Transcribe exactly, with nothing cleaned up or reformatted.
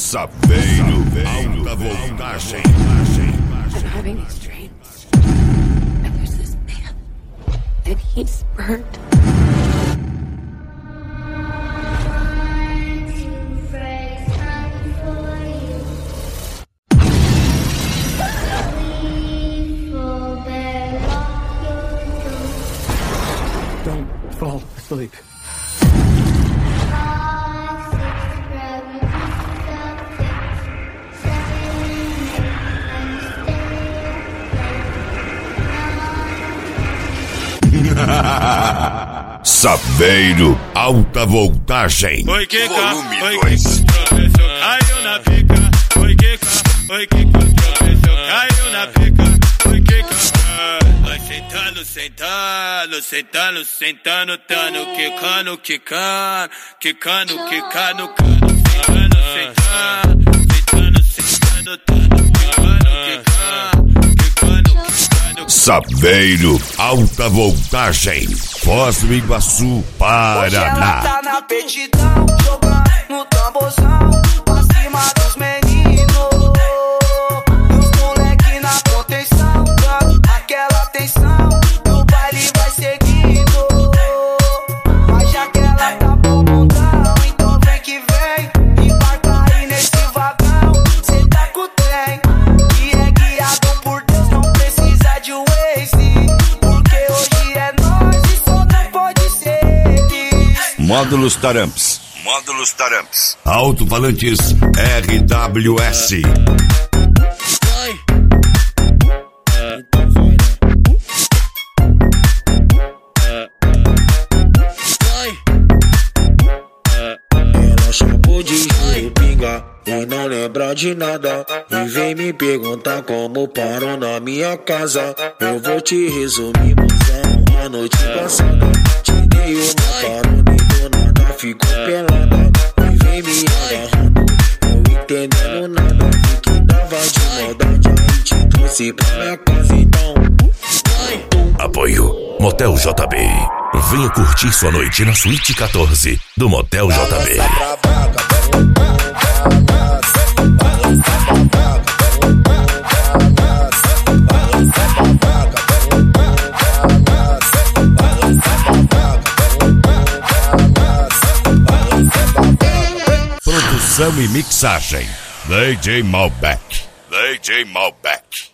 Saveiro, alta voltagem. I'm having these dreams, and there's this man, and he's burned. Don't fall asleep. Saveiro, alta voltagem. Oi, que volume oi, dois. Professor caiu na pica. Oi, que oi, que professor caiu na pica. Oi, que vai sentando, sentando, sentando, sentando, tano, quicando, quicando, quicando, quicando, cano, sentando, sentando, sentando, sentando, tano, quicando, quicando. Saveiro, alta voltagem, Foz do Iguaçu, Paraná. Hoje ela tá na petidão, jogando no tamborzão, pra cima dos meninos. E os moleque na proteção, dando aquela atenção, e o baile vai seguindo. Mas já que ela tá bom montão, então vem que vem, embarca aí nesse vagão, cê tá com o trem, e é guiado por Deus, não precisa de Waze. Módulos Taramps. Módulos Taramps. Alto-falantes R W S. Ela chamou de Rio Pinga e não lembra de nada. E vem me perguntar como parou na minha casa. Eu vou te resumir, mozão, a noite passada. Te dei uma carona e do nada ficou pelada. E vem me agarrando, eu entendendo nada. Vi que dava de maldade, aí te trouxe pra minha casa então. Apoio Motel J B. Venha curtir sua noite na Suíte quatorze do Motel J B. Produção e mixagem D J Malbec. D J Malbec.